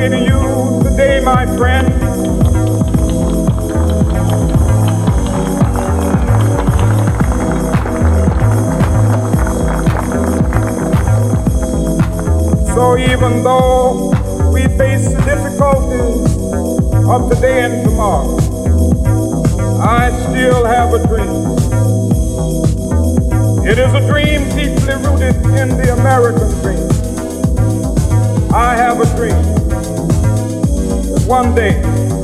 say to you today, my friend, so even though we face the difficulties of today and tomorrow, I still have a dream. It is a dream deeply rooted in the American dream. I have a dream that one day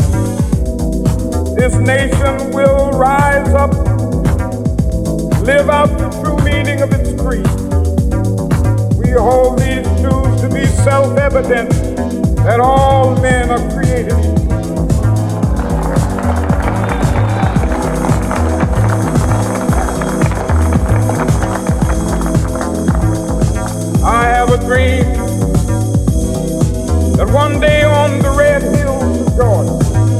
this nation will rise up, live out the true meaning of its creed. We hold these truths to be self-evident that all men are created equal. I have a dream that one day on the red hills of Georgia,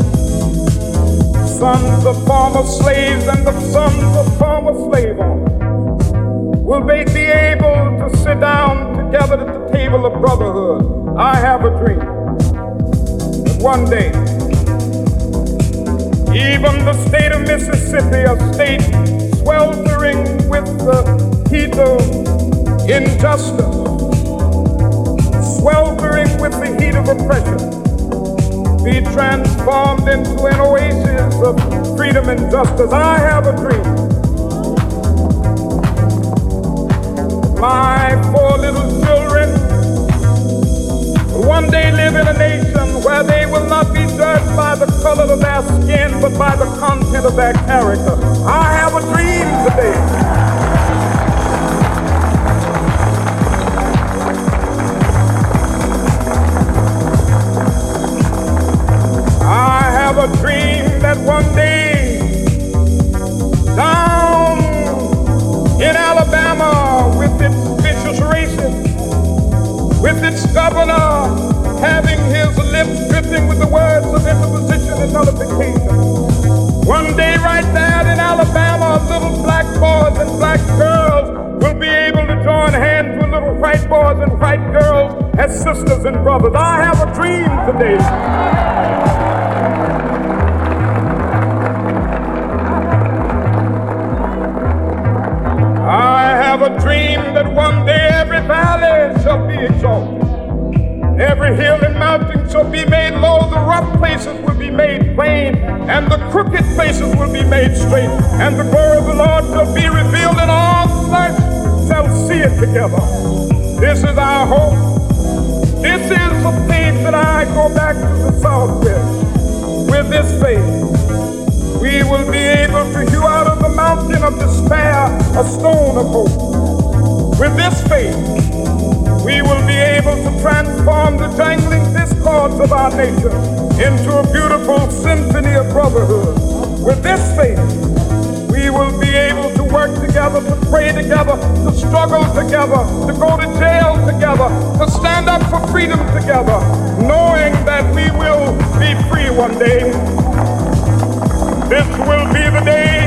sons of former slaves and the sons of former slave owners will be able to sit down together at the table of brotherhood. I have a dream that one day even the state of Mississippi, a state sweltering with the heat of injustice, sweltering with the heat of oppression, be transformed into an oasis of freedom and justice. I have a dream. My 4 little children will one day live in a nation where they will not be judged by the color of their skin, but by the content of their character. I have a dream today. A dream that one day down in Alabama, with its vicious races, with its governor having his lips dripping with the words of interposition and nullification, one day right there in Alabama, little black boys and black girls will be able to join hands with little white boys and white girls as sisters and brothers. I have a dream today. I have a dream that one day every valley shall be exalted, every hill and mountain shall be made low, the rough places will be made plain, and the crooked places will be made straight, and the glory of the Lord shall be revealed, and all flesh shall see it together. This is our hope. This is the faith that I go back to the South with. With this faith, we will be able to hew out of the mountain of despair a stone of hope. With this faith, we will be able to transform the jangling discords of our nation into a beautiful symphony of brotherhood. With this faith, we will be able to work together, to pray together, to struggle together, to go to jail together, to stand up for freedom together, knowing that we will be free one day. This will be the day.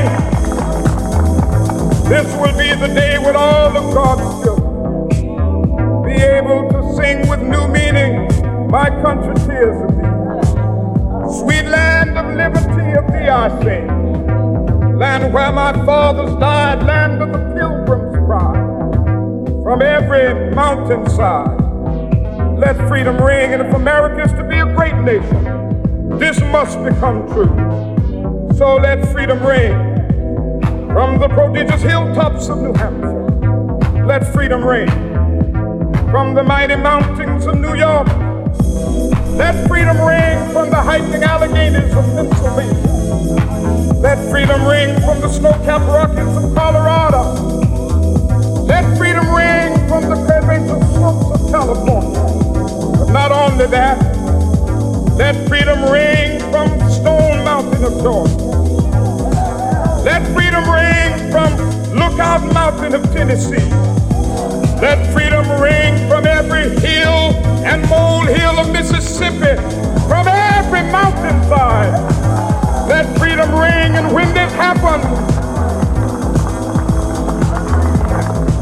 This will be the day when all of God's children be able to sing with new meaning, my country tears of thee. Sweet land of liberty of thee I sing. Land where my fathers died, land of the pilgrim's pride. From every mountainside, let freedom ring. And if America is to be a great nation, this must become true. So let freedom ring from the prodigious hilltops of New Hampshire. Let freedom ring from the mighty mountains of New York. Let freedom ring from the hiking Alleghenies of Pennsylvania. Let freedom ring from the snow-capped Rockies of Colorado. Let freedom ring from the curvaceous slopes of California. But not only that, let freedom ring from Stone Mountain of Georgia. Let freedom ring from Lookout Mountain of Tennessee. Let freedom ring from every hill and molehill of Mississippi, from every mountainside. Let freedom ring, and when this happens,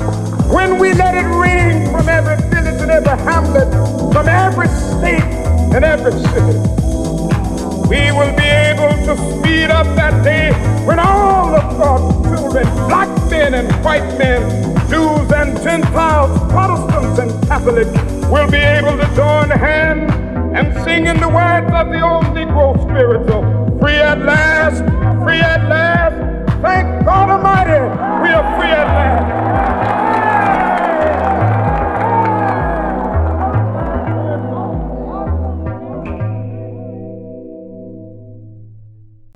when we let it ring from every village and every hamlet, from every state in every city. We will be able to speed up that day when all of God's children, black men and white men, Jews and Gentiles, Protestants and Catholics, will be able to join hands and sing in the words of the old Negro spiritual, free at last,